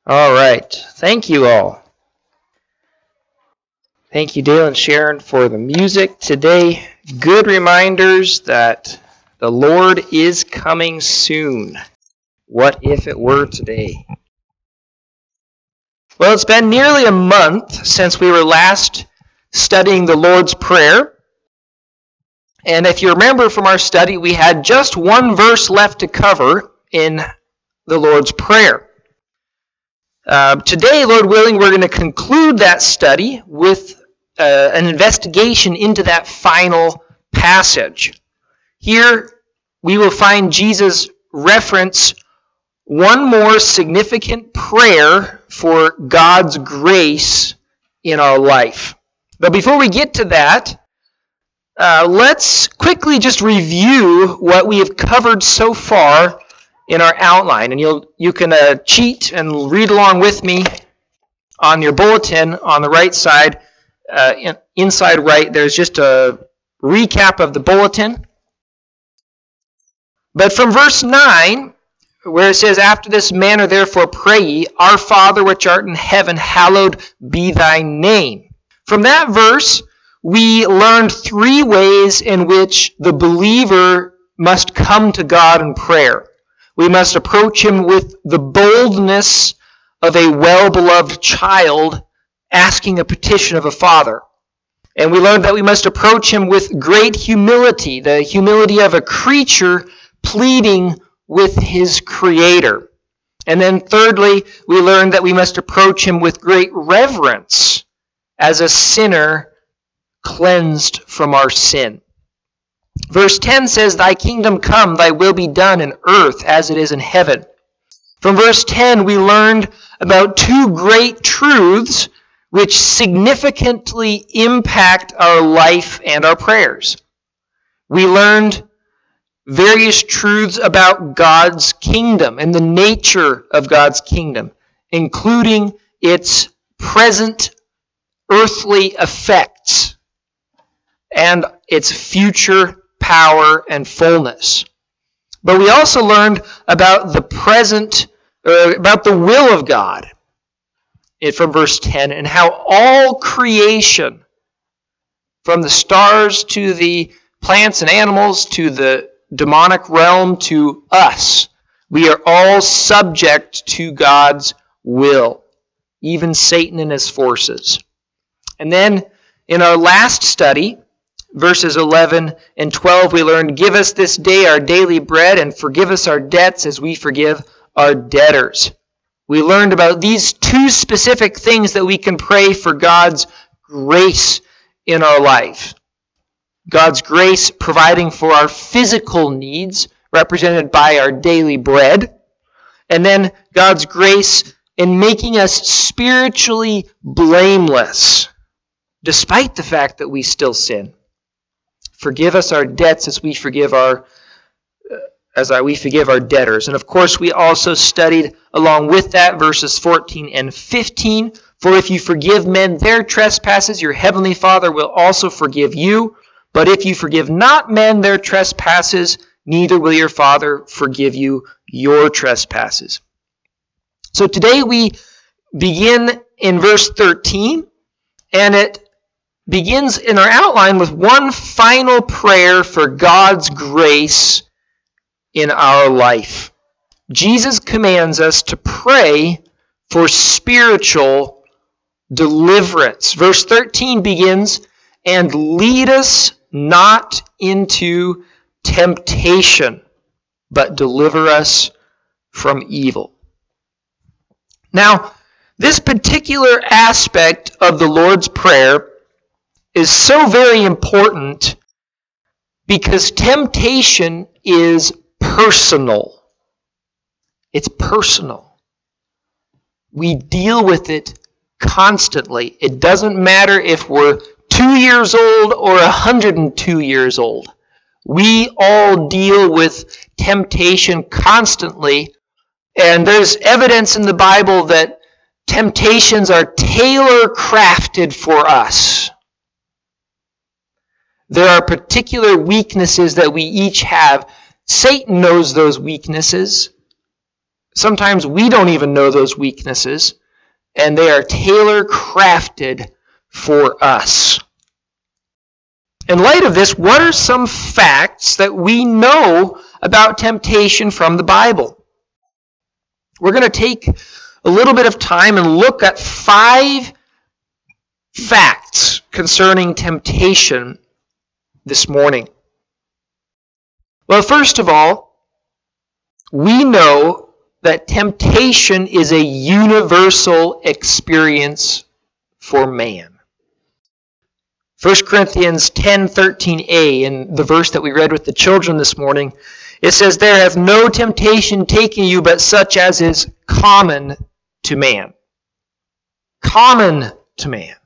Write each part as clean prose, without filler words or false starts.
All right. Thank you all. Thank you, Dale and Sharon, for the music today. Good reminders that the Lord is coming soon. What if it were today? Well, it's been nearly a month since we were last studying the Lord's Prayer. And if you remember from our study, we had just one verse left to cover in the Lord's Prayer. Today, Lord willing, we're going to conclude that study with an investigation into that final passage. Here, we will find Jesus reference one more significant prayer for God's grace in our life. But before we get to that, let's quickly just review what we have covered so far in our outline. And you can cheat and read along with me on your bulletin on the right side. Inside right, there's just a recap of the bulletin. But from verse 9, where it says, "After this manner therefore pray ye, Our Father which art in heaven, hallowed be thy name." From that verse, we learned three ways in which the believer must come to God in prayer. We must approach Him with the boldness of a well-beloved child asking a petition of a father. And we learned that we must approach Him with great humility, the humility of a creature pleading with his Creator. And then thirdly, we learned that we must approach Him with great reverence as a sinner cleansed from our sin. Verse 10 says, "Thy kingdom come, thy will be done in earth as it is in heaven." From verse 10, we learned about two great truths which significantly impact our life and our prayers. We learned various truths about God's kingdom and the nature of God's kingdom, including its present earthly effects and its future power and fullness. But we also learned about about the will of God from verse 10, and how all creation, from the stars to the plants and animals to the demonic realm to us, we are all subject to God's will, even Satan and his forces. And then in our last study, verses 11 and 12, we learned, "Give us this day our daily bread, and forgive us our debts as we forgive our debtors." We learned about these two specific things that we can pray for God's grace in our life. God's grace providing for our physical needs, represented by our daily bread. And then God's grace in making us spiritually blameless, despite the fact that we still sin. Forgive us our debts as we forgive our debtors. And of course, we also studied along with that verses 14 and 15. "For if you forgive men their trespasses, your heavenly Father will also forgive you. But if you forgive not men their trespasses, neither will your Father forgive you your trespasses." So today we begin in verse 13, and it begins in our outline with one final prayer for God's grace in our life. Jesus commands us to pray for spiritual deliverance. Verse 13 begins, "And lead us not into temptation, but deliver us from evil." Now, this particular aspect of the Lord's Prayer is so very important because temptation is personal. It's personal. We deal with it constantly. It doesn't matter if we're 2 years old or 102 years old. We all deal with temptation constantly, and there's evidence in the Bible that temptations are tailor-crafted for us. There are particular weaknesses that we each have. Satan knows those weaknesses. Sometimes we don't even know those weaknesses, and they are tailor-crafted for us. In light of this, what are some facts that we know about temptation from the Bible? We're going to take a little bit of time and look at 5 facts concerning temptation this morning. Well, first of all, we know that temptation is a universal experience for man. 1 Corinthians 10:13a, in the verse that we read with the children this morning, it says, "There hath no temptation taken you but such as is common to man." Common to man.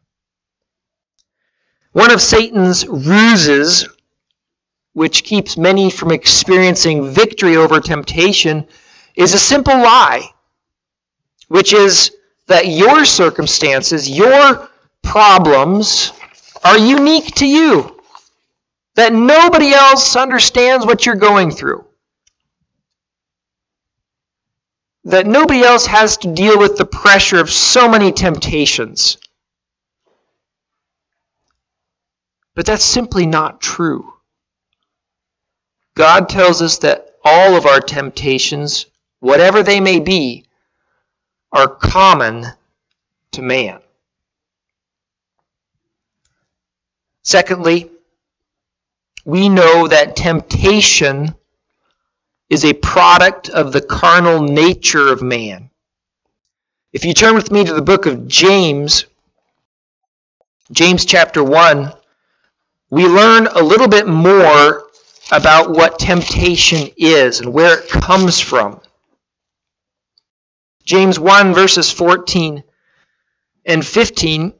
One of Satan's ruses, which keeps many from experiencing victory over temptation, is a simple lie, which is that your circumstances, your problems, are unique to you, that nobody else understands what you're going through, that nobody else has to deal with the pressure of so many temptations. But that's simply not true. God tells us that all of our temptations, whatever they may be, are common to man. Secondly, we know that temptation is a product of the carnal nature of man. If you turn with me to the book of James, James chapter 1, we learn a little bit more about what temptation is and where it comes from. James 1 verses 14 and 15,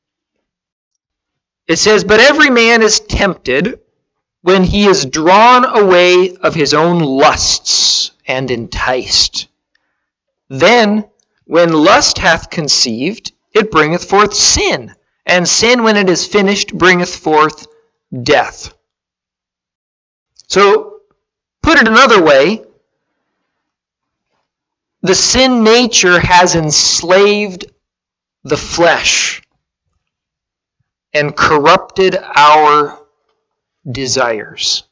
it says, "But every man is tempted when he is drawn away of his own lusts and enticed. Then, when lust hath conceived, it bringeth forth sin, and sin, when it is finished, bringeth forth death." So, put it another way, the sin nature has enslaved the flesh and corrupted our desires.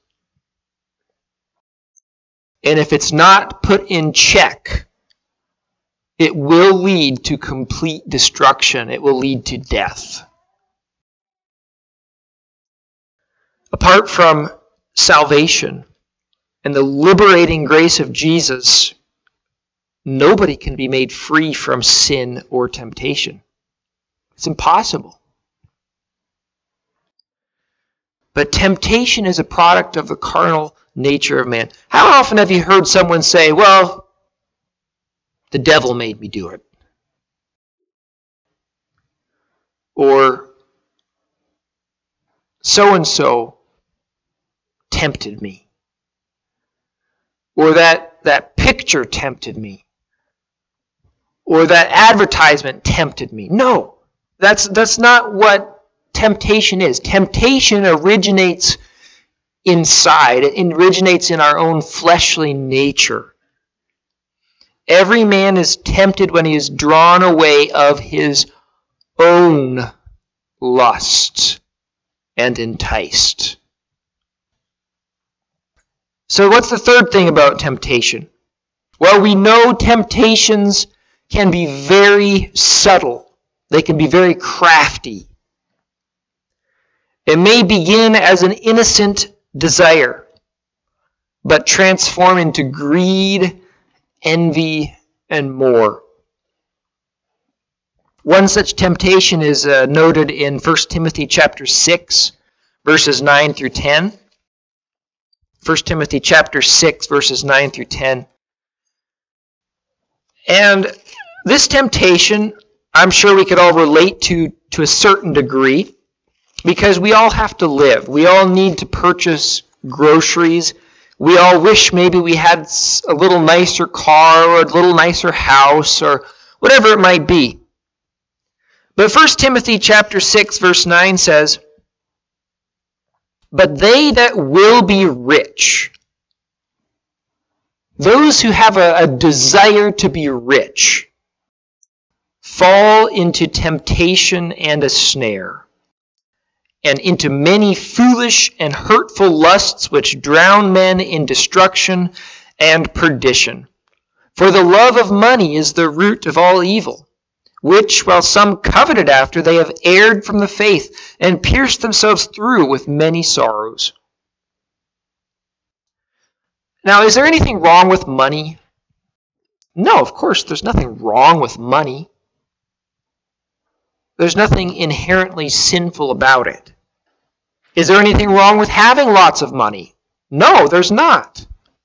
And if it's not put in check, it will lead to complete destruction. It will lead to death. Apart from salvation and the liberating grace of Jesus, nobody can be made free from sin or temptation. It's impossible. But temptation is a product of the carnal nature of man. How often have you heard someone say, "Well, the devil made me do it"? Or, "So-and-so tempted me." Or that picture tempted me. Or that advertisement tempted me. No, that's not what temptation is. Temptation originates inside. It originates in our own fleshly nature. Every man is tempted when he is drawn away of his own lust and enticed. So what's the third thing about temptation? Well, we know temptations can be very subtle. They can be very crafty. It may begin as an innocent desire, but transform into greed, envy, and more. One such temptation is noted in 1 Timothy chapter 6, verses 9 through 10. 1 Timothy chapter 6, verses 9 through 10. And this temptation, I'm sure we could all relate to a certain degree, because we all have to live. We all need to purchase groceries. We all wish maybe we had a little nicer car or a little nicer house or whatever it might be. But 1 Timothy chapter 6, verse 9 says, "But they that will be rich," Those who have a desire to be rich fall into temptation and a snare, and into many foolish and hurtful lusts which drown men in destruction and perdition. For the love of money is the root of all evil, which, while some coveted after, they have erred from the faith, and pierced themselves through with many sorrows. Now, is there anything wrong with money? No, of course, there's nothing wrong with money. There's nothing inherently sinful about it. Is there anything wrong with having lots of money? No, there's not.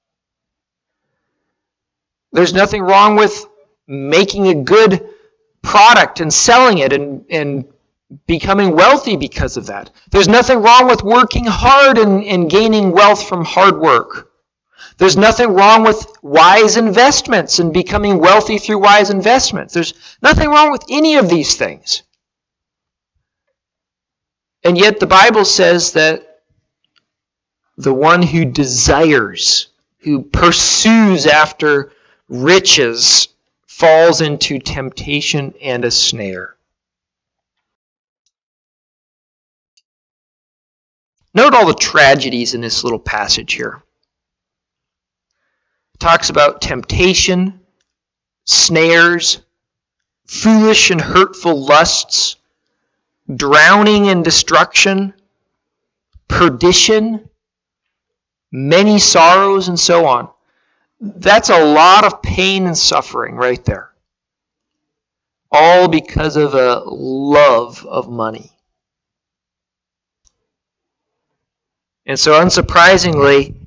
There's nothing wrong with making a good product and selling it and becoming wealthy because of that. There's nothing wrong with working hard and gaining wealth from hard work. There's nothing wrong with wise investments and becoming wealthy through wise investments. There's nothing wrong with any of these things. And yet the Bible says that the one who desires, who pursues after riches, falls into temptation and a snare. Note all the tragedies in this little passage here. It talks about temptation, snares, foolish and hurtful lusts, drowning in destruction, perdition, many sorrows, and so on. That's a lot of pain and suffering right there. All because of a love of money. And so unsurprisingly,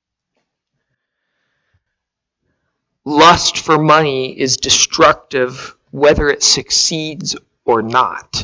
lust for money is destructive whether it succeeds or not.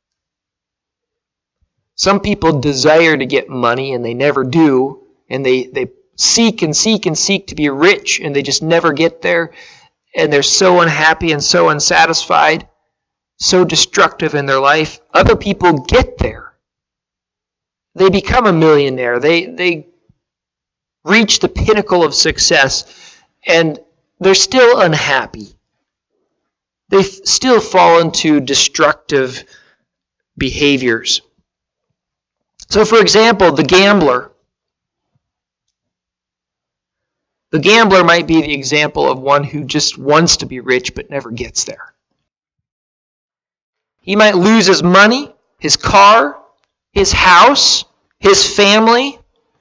Some people desire to get money and they never do, and they seek and seek and seek to be rich and they just never get there, and they're so unhappy and so unsatisfied, so destructive in their life. Other people get there. They become a millionaire. They reach the pinnacle of success, and they're still unhappy. They still fall into destructive behaviors. So, for example, the gambler. The gambler might be the example of one who just wants to be rich but never gets there. He might lose his money, his car, his house, his family,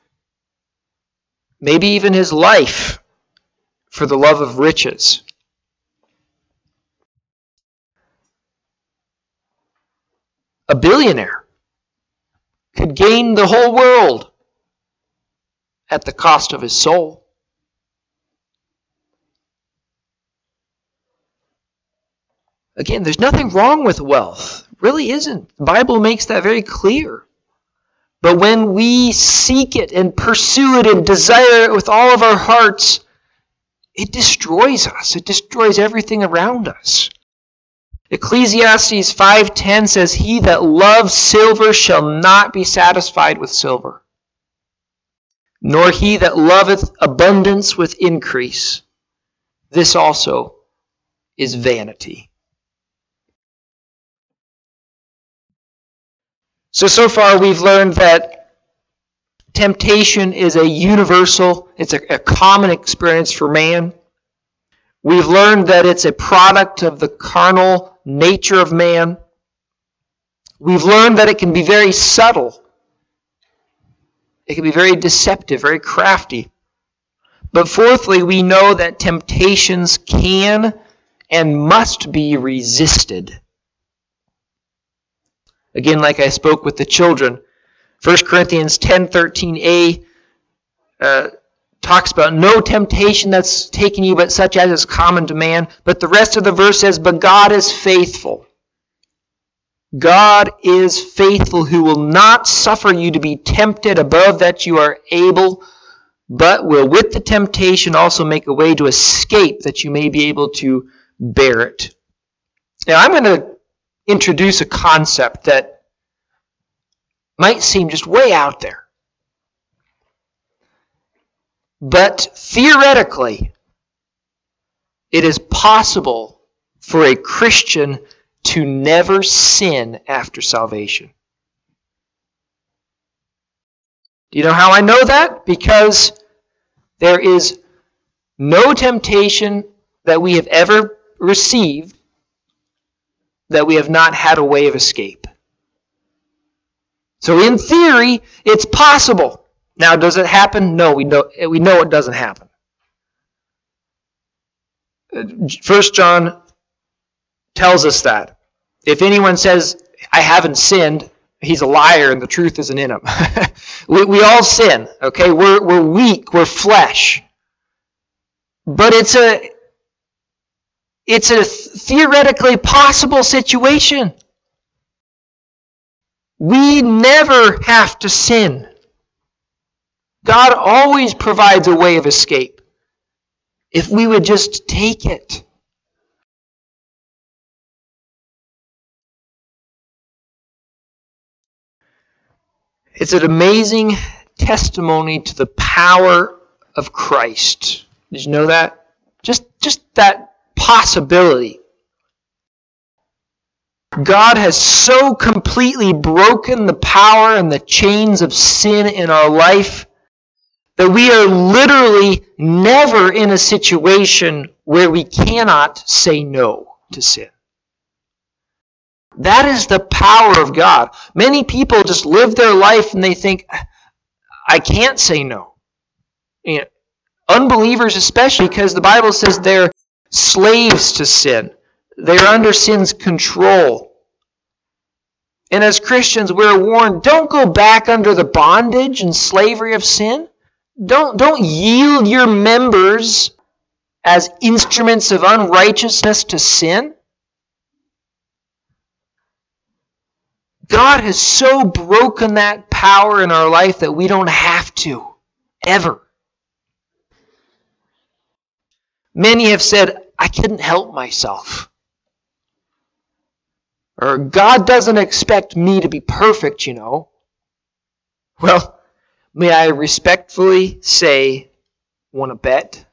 maybe even his life for the love of riches. A billionaire could gain the whole world at the cost of his soul. Again, there's nothing wrong with wealth. It really isn't. The Bible makes that very clear. But when we seek it and pursue it and desire it with all of our hearts, it destroys us. It destroys everything around us. Ecclesiastes 5:10 says, "He that loves silver shall not be satisfied with silver, nor he that loveth abundance with increase. This also is vanity." So far we've learned that temptation is a universal, it's a common experience for man. We've learned that it's a product of the carnal nature of man. We've learned that it can be very subtle. It can be very deceptive, very crafty. But fourthly, we know that temptations can and must be resisted. Again, like I spoke with the children, 1 Corinthians 10:13a talks about no temptation that's taken you but such as is common to man. But the rest of the verse says, "But God is faithful." God is faithful, who will not suffer you to be tempted above that you are able, but will with the temptation also make a way to escape that you may be able to bear it. Now I'm going to introduce a concept that might seem just way out there. But theoretically, it is possible for a Christian to never sin after salvation. Do you know how I know that? Because there is no temptation that we have ever received that we have not had a way of escape. So in theory, it's possible. Now, does it happen? No, we know it doesn't happen. 1 John tells us that. If anyone says, I haven't sinned, he's a liar and the truth isn't in him. we all sin, okay? We're weak, we're flesh. But it's a theoretically possible situation. We never have to sin. God always provides a way of escape if we would just take it. It's an amazing testimony to the power of Christ. Did you know that? Just that possibility. God has so completely broken the power and the chains of sin in our life that we are literally never in a situation where we cannot say no to sin. That is the power of God. Many people just live their life and they think, I can't say no. You know, unbelievers especially, because the Bible says they're slaves to sin. They're under sin's control. And as Christians, we're warned, don't go back under the bondage and slavery of sin. Don't yield your members as instruments of unrighteousness to sin. God has so broken that power in our life that we don't have to, ever. Many have said, I couldn't help myself. Or God doesn't expect me to be perfect, you know. Well, may I respectfully say, want to bet?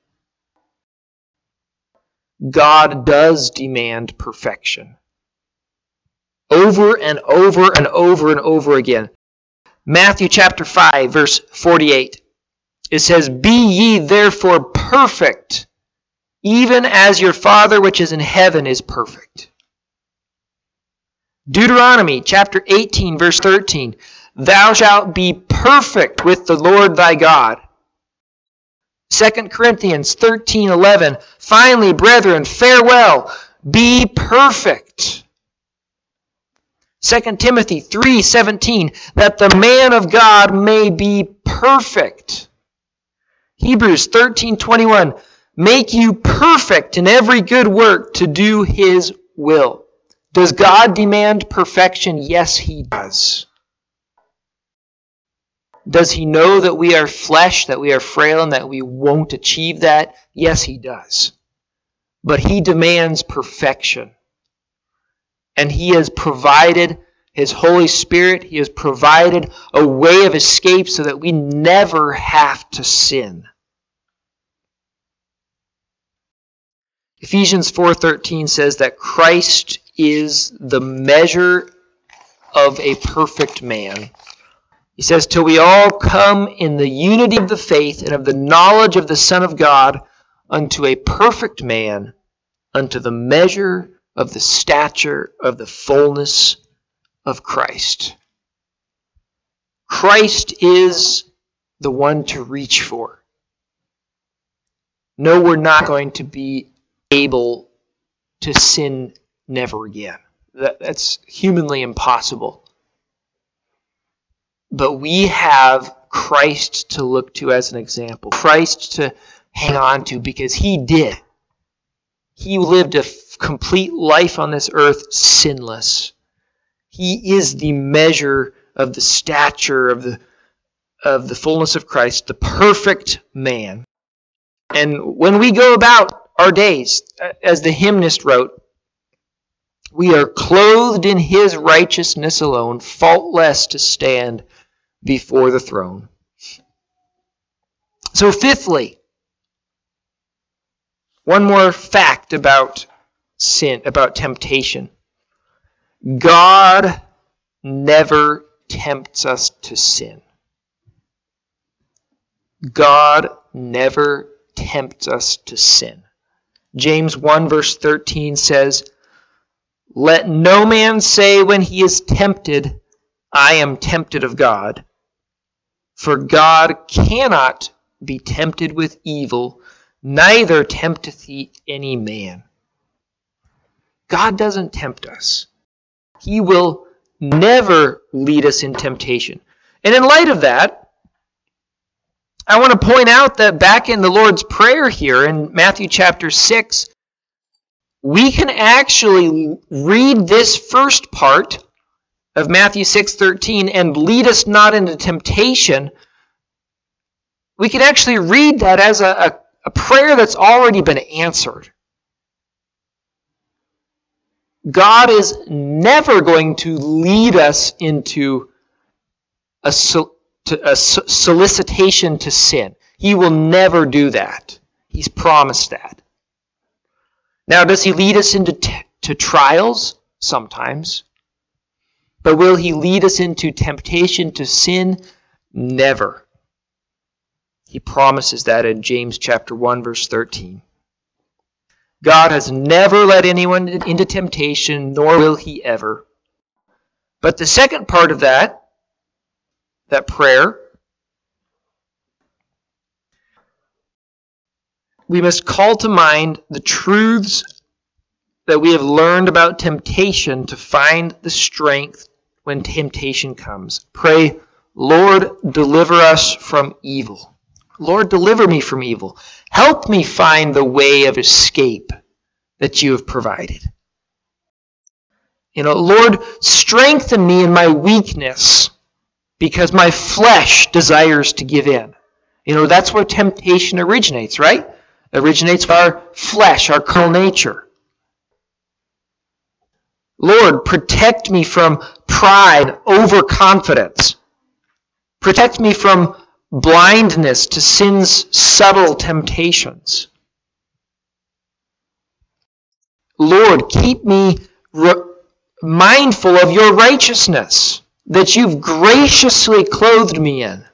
God does demand perfection. Over and over and over and over again. Matthew chapter 5, verse 48. It says, Be ye therefore perfect, even as your Father which is in heaven is perfect. Deuteronomy chapter 18, verse 13. Thou shalt be perfect with the Lord thy God. 2 Corinthians 13:11. Finally, brethren, farewell, be perfect. 2 Timothy 3:17. That the man of God may be perfect. Hebrews 13:21. Make you perfect in every good work to do His will. Does God demand perfection? Yes, He does. Does He know that we are flesh, that we are frail, and that we won't achieve that? Yes, He does. But He demands perfection. And He has provided His Holy Spirit. He has provided a way of escape so that we never have to sin. Ephesians 4:13 says that Christ is the measure of a perfect man. He says, till we all come in the unity of the faith and of the knowledge of the Son of God unto a perfect man, unto the measure of the stature of the fullness of Christ. Christ is the one to reach for. No, we're not going to be able to sin never again. That's humanly impossible. But we have Christ to look to as an example. Christ to hang on to because He did. He lived a complete life on this earth sinless. He is the measure of the stature of the fullness of Christ, the perfect man. And when we go about our days, as the hymnist wrote, we are clothed in His righteousness alone, faultless to stand before the throne. So fifthly, one more fact about sin, about temptation. God never tempts us to sin. God never tempts us to sin. James 1 verse 13 says, "Let no man say when he is tempted, I am tempted of God. For God cannot be tempted with evil, neither tempteth he any man." God doesn't tempt us. He will never lead us in temptation. And in light of that, I want to point out that back in the Lord's Prayer here in Matthew chapter 6, we can actually read this first part of Matthew 6:13 and lead us not into temptation. We can actually read that as a prayer that's already been answered. God is never going to lead us into a solicitation to sin. He will never do that. He's promised that. Now, does he lead us into trials? Sometimes. But will he lead us into temptation to sin? Never. He promises that in James chapter 1, verse 13. God has never led anyone into temptation, nor will he ever. But the second part of that prayer, we must call to mind the truths that we have learned about temptation to find the strength when temptation comes. Pray, Lord, deliver us from evil. Lord, deliver me from evil. Help me find the way of escape that you have provided. Lord, strengthen me in my weakness because my flesh desires to give in. That's where temptation originates, right? Originates from our flesh, our carnal nature. Lord, protect me from pride, overconfidence. Protect me from blindness to sin's subtle temptations. Lord, keep me mindful of your righteousness that you've graciously clothed me in.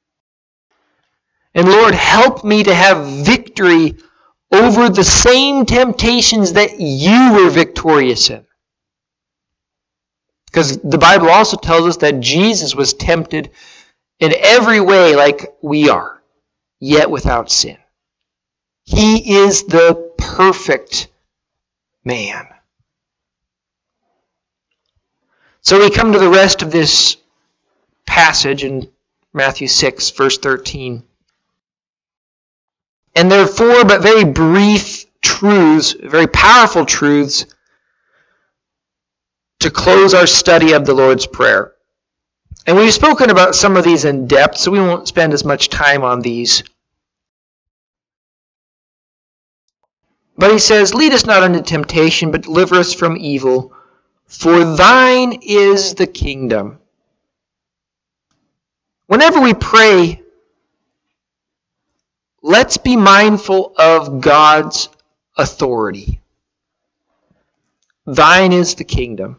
And Lord, help me to have victory over the same temptations that you were victorious in. Because the Bible also tells us that Jesus was tempted in every way like we are, yet without sin. He is the perfect man. So we come to the rest of this passage in Matthew 6, verse 13. And there are four but very brief truths, very powerful truths, to close our study of the Lord's Prayer. And we've spoken about some of these in depth, so we won't spend as much time on these. But he says, "Lead us not into temptation, but deliver us from evil. For thine is the kingdom." Whenever we pray, let's be mindful of God's authority. Thine is the kingdom.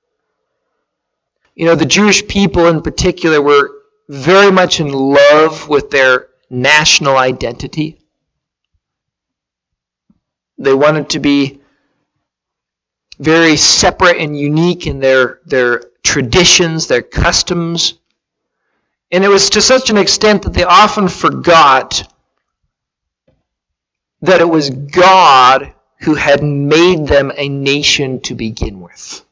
The Jewish people in particular were very much in love with their national identity. They wanted to be very separate and unique in their traditions, their customs. And it was to such an extent that they often forgot that it was God who had made them a nation to begin with.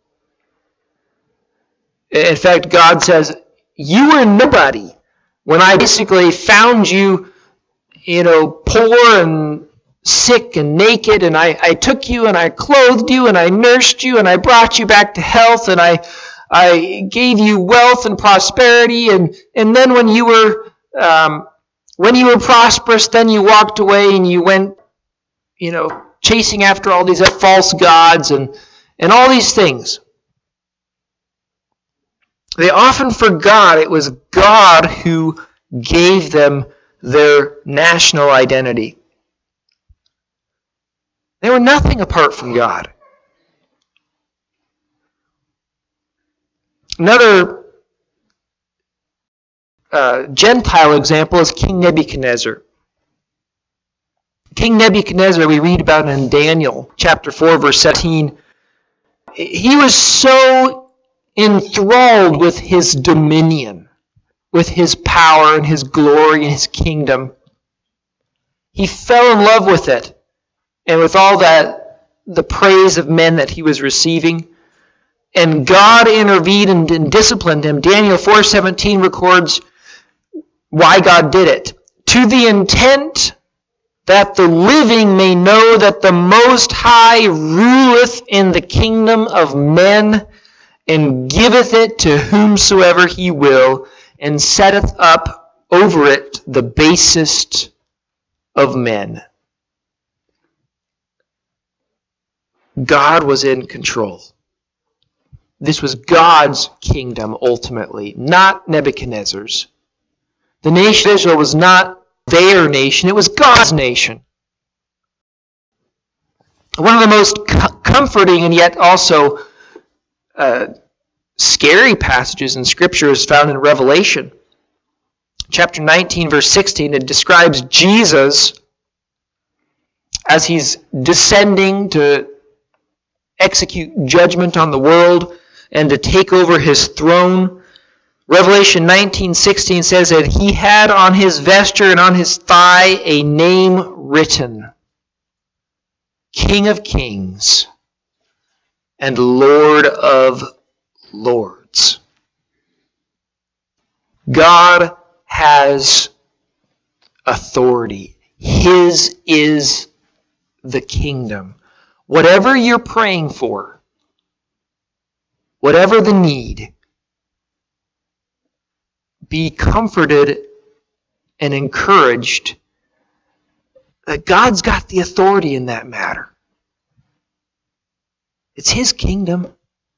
In fact, God says, "You were nobody when I basically found you, poor and sick and naked, and I took you and I clothed you and I nursed you and I brought you back to health and I gave you wealth and prosperity, and then when you were prosperous, then you walked away and you went, chasing after all these false gods and all these things." They often forgot it was God who gave them their national identity. They were nothing apart from God. Another Gentile example is King Nebuchadnezzar. King Nebuchadnezzar, we read about in Daniel chapter 4, verse 17. He was so enthralled with his dominion, with his power and his glory and his kingdom. He fell in love with it, and with all that, the praise of men that he was receiving. And God intervened and disciplined him. Daniel 4:17 records why God did it. To the intent that the living may know that the Most High ruleth in the kingdom of men, and giveth it to whomsoever he will, and setteth up over it the basest of men. God was in control. This was God's kingdom ultimately, not Nebuchadnezzar's. The nation of Israel was not their nation, it was God's nation. One of the most comforting and yet also scary passages in Scripture is found in Revelation. Chapter 19, verse 16, it describes Jesus as he's descending to execute judgment on the world and to take over his throne. Revelation 19:16 says that he had on his vesture and on his thigh a name written, King of Kings and Lord of Lords. God has authority. His is the kingdom. Whatever you're praying for, whatever the need, be comforted and encouraged that God's got the authority in that matter. It's His kingdom.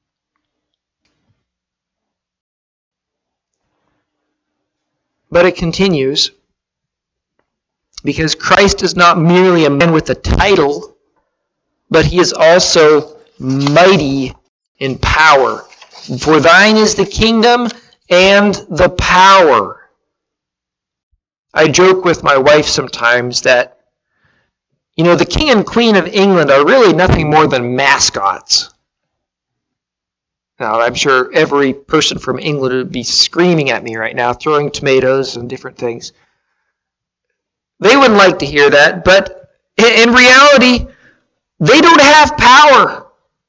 But it continues, because Christ is not merely a man with a title, but He is also mighty in power. For thine is the kingdom and the power. I joke with my wife sometimes that, the King and Queen of England are really nothing more than mascots. Now, I'm sure every person from England would be screaming at me right now, throwing tomatoes and different things. They wouldn't like to hear that, but in reality, they don't have power.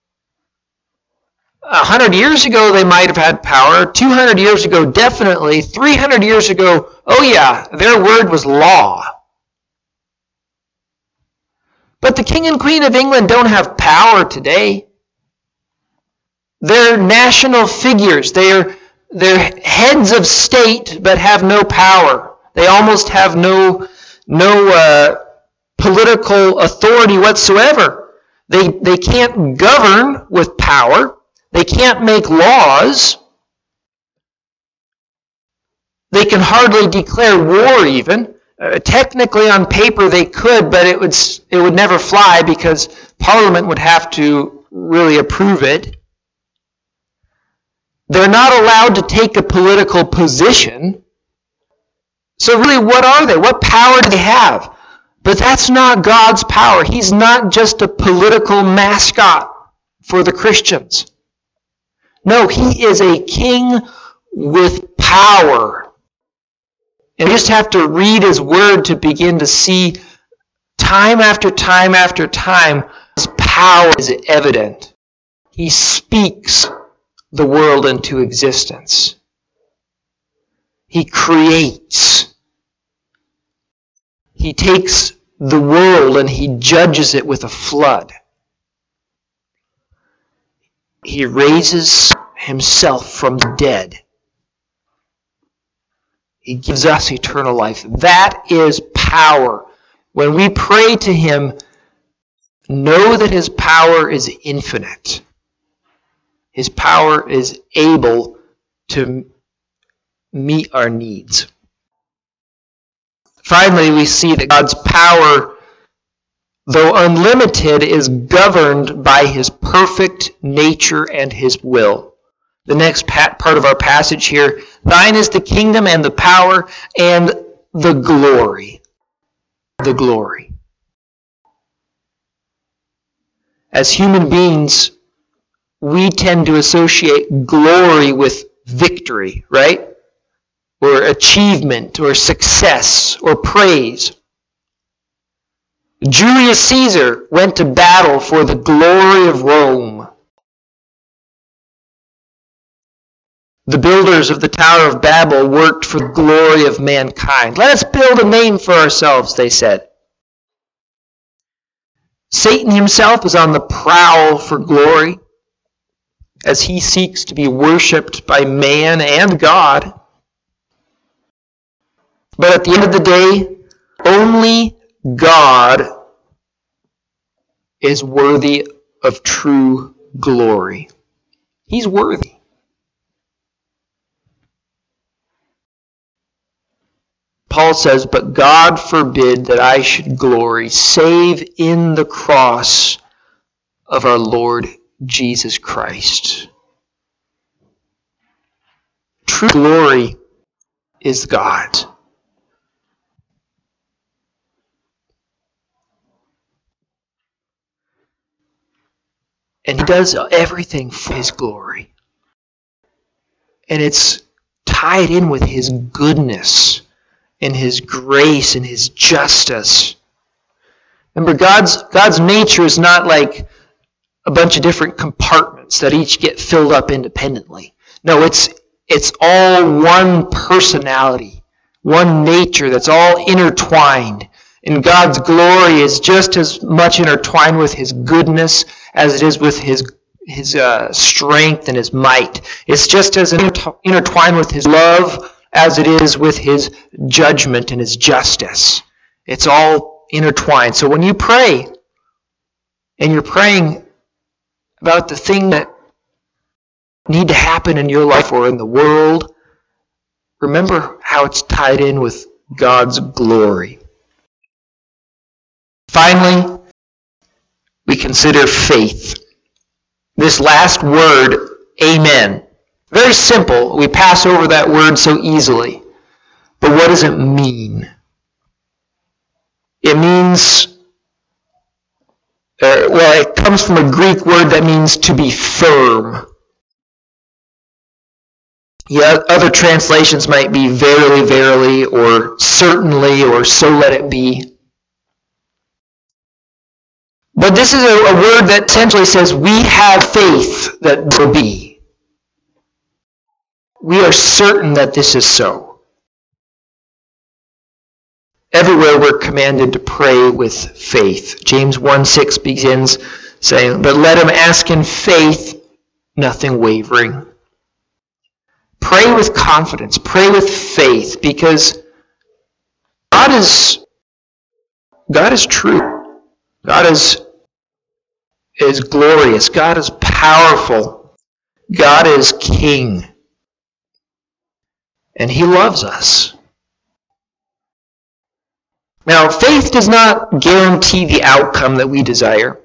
100 years ago, they might have had power. 200 years ago, definitely. 300 years ago, oh yeah, their word was law. But the King and Queen of England don't have power today. They're national figures. They're heads of state, but have no power. They almost have no political authority whatsoever. They can't govern with power. They can't make laws. They can hardly declare war even. Technically on paper they could, but it would never fly because Parliament would have to really approve it. They're not allowed to take a political position. So really, what are they? What power do they have? But that's not God's power. He's not just a political mascot for the Christians. No, He is a king with power. And we just have to read His Word to begin to see time after time after time His power is evident. He speaks the world into existence. He creates. He takes the world and He judges it with a flood. He raises Himself from the dead. He gives us eternal life. That is power. When we pray to Him, know that His power is infinite. His power is able to meet our needs. Finally, we see that God's power, though unlimited, is governed by his perfect nature and his will. The next part of our passage here, thine is the kingdom and the power and the glory. The glory. As human beings, we tend to associate glory with victory, right? Or achievement, or success, or praise. Julius Caesar went to battle for the glory of Rome. The builders of the Tower of Babel worked for the glory of mankind. Let us build a name for ourselves, they said. Satan himself is on the prowl for glory as he seeks to be worshipped by man and God. But at the end of the day, only God is worthy of true glory. He's worthy. Paul says, but God forbid that I should glory, save in the cross of our Lord Jesus Christ. True glory is God's. And he does everything for his glory. And it's tied in with his goodness and his grace and his justice. Remember, God's nature is not like a bunch of different compartments that each get filled up independently. No, it's all one personality, one nature that's all intertwined. And God's glory is just as much intertwined with his goodness as it is with his strength and his might. It's just as intertwined with his love as it is with his judgment and his justice. It's all intertwined. So when you pray, and you're praying about the thing that need to happen in your life or in the world, remember how it's tied in with God's glory. Finally, we consider faith. This last word, amen. Very simple. We pass over that word so easily. But what does it mean? It means, it comes from a Greek word that means to be firm. Yeah, other translations might be verily, verily, or certainly, or so let it be. But this is a word that essentially says we have faith that will be. We are certain that this is so. Everywhere we're commanded to pray with faith. James 1:6 begins saying, but let him ask in faith, nothing wavering. Pray with confidence. Pray with faith, because God is true. God is glorious. God is powerful. God is king. And he loves us. Now, faith does not guarantee the outcome that we desire.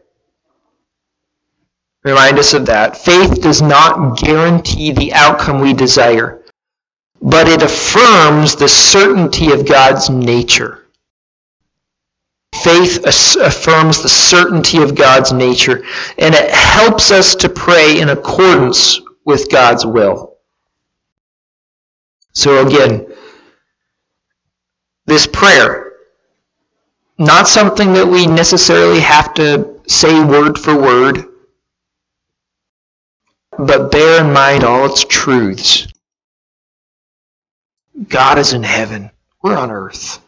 Remind us of that. Faith does not guarantee the outcome we desire, but it affirms the certainty of God's nature. Faith affirms the certainty of God's nature, and it helps us to pray in accordance with God's will. So again, this prayer, not something that we necessarily have to say word for word, but bear in mind all its truths. God is in heaven. We're on earth.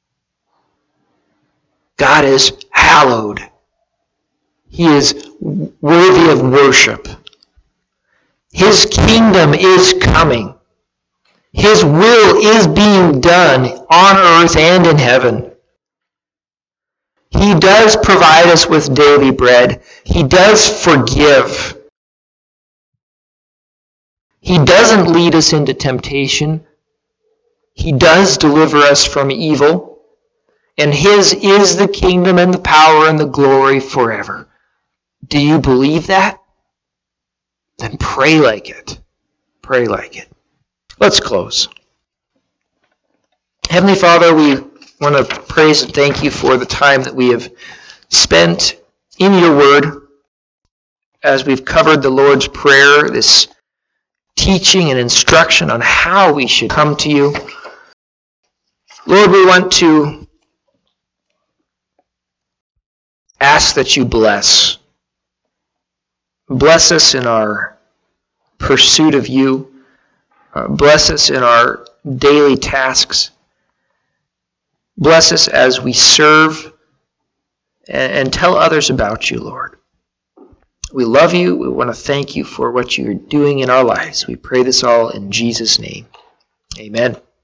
God is hallowed. He is worthy of worship. His kingdom is coming. His will is being done on earth and in heaven. He does provide us with daily bread. He does forgive. He doesn't lead us into temptation. He does deliver us from evil. and his is the kingdom and the power and the glory forever. Do you believe that? Then pray like it. Pray like it. Let's close. Heavenly Father, we want to praise and thank you for the time that we have spent in your word as we've covered the Lord's Prayer, this teaching and instruction on how we should come to you. Lord, we want to ask that you bless. Bless us in our pursuit of you. Bless us in our daily tasks. Bless us as we serve and tell others about you, Lord. We love you. We want to thank you for what you're doing in our lives. We pray this all in Jesus' name. Amen.